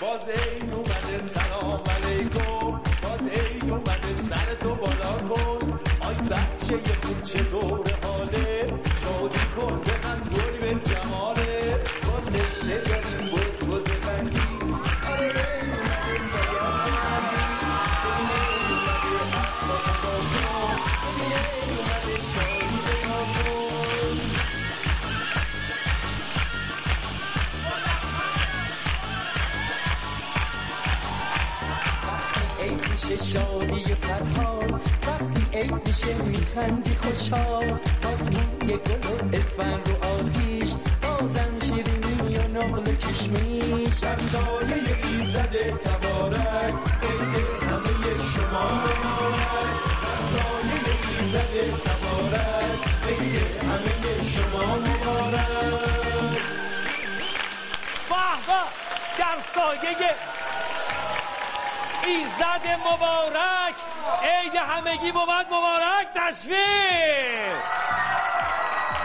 باز عید اومده سلام علیکم، باز عید اومده سر تو بالا کن. آی بچه یه خوب چطور حاله، شادی کن به هم گل به جماله. باز قصه داریم بز بز بندی، آره عید اومده باید بندی. ببین عید اومده حقا حقا کن، ببین عید اومده شادی بنا کن. عید میشه شادی و سرحال، وقتی عید میشه میخندی خوشحال. باز موی گل و اسفند رو آتیش، بازم شیرینی و نقل و کشمیش. در سایه ایزد تبارک، عید همه شما مبارک. در سایه ایزد تبارک، عید همه شما مبارک. واه واه، در سایه ایزد مبارک، عید همگی بود مبارک. تشویق.